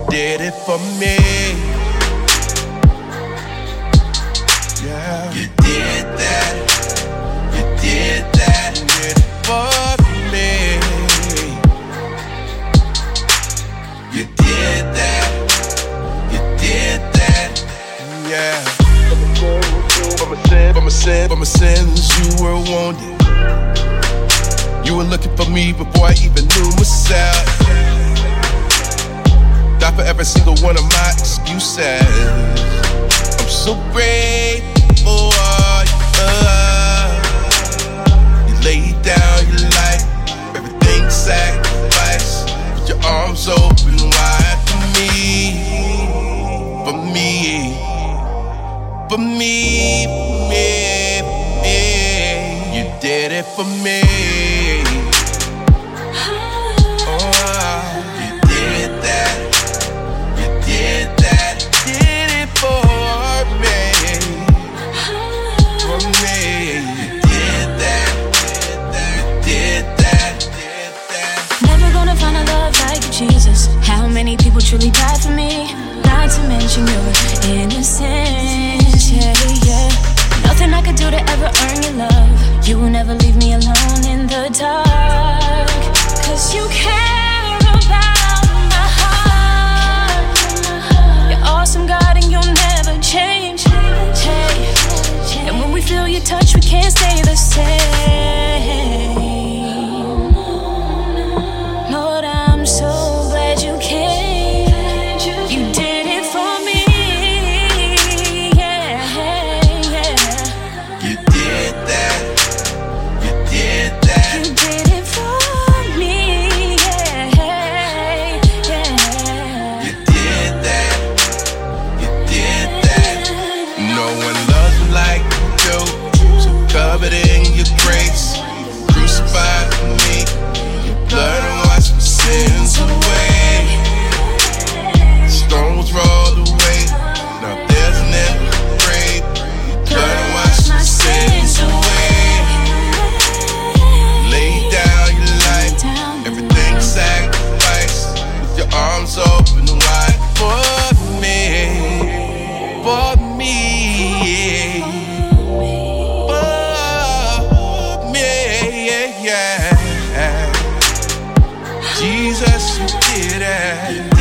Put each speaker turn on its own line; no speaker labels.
did it for me. Yeah. You did that. You did that. You did it for me. You did that. You did that. Yeah. For my sins, you were wounded. You were looking for me before I even knew myself. Die for every single one of my excuses. I'm so grateful. You laid down your life, everything sacrificed. Put your arms open wide for me. For me. For me. For me. You did it for me.
Jesus, how many people truly died for me? Not to mention your innocence, yeah, yeah. Nothing I could do to ever earn your love. You will never leave me alone in the dark. Cause you care about my heart. You're awesome, God, and you'll never change. Hey. And when we feel your touch, we can't stay the same. Lord, I'm so glad you came. You did it for me. Yeah, yeah.
You did that. You did that.
You did it for me. Yeah, yeah.
You did that. You did that. No one loves me like you do. So covered in your grace, crucified for me. Your blood and wash my sins away. Stones rolled away. Now there's an empty grave. Your blood and wash my sins away. Lay down your life, everything sacrificed. With your arms open wide for me. For me. For me, yeah. Jesus, you did it.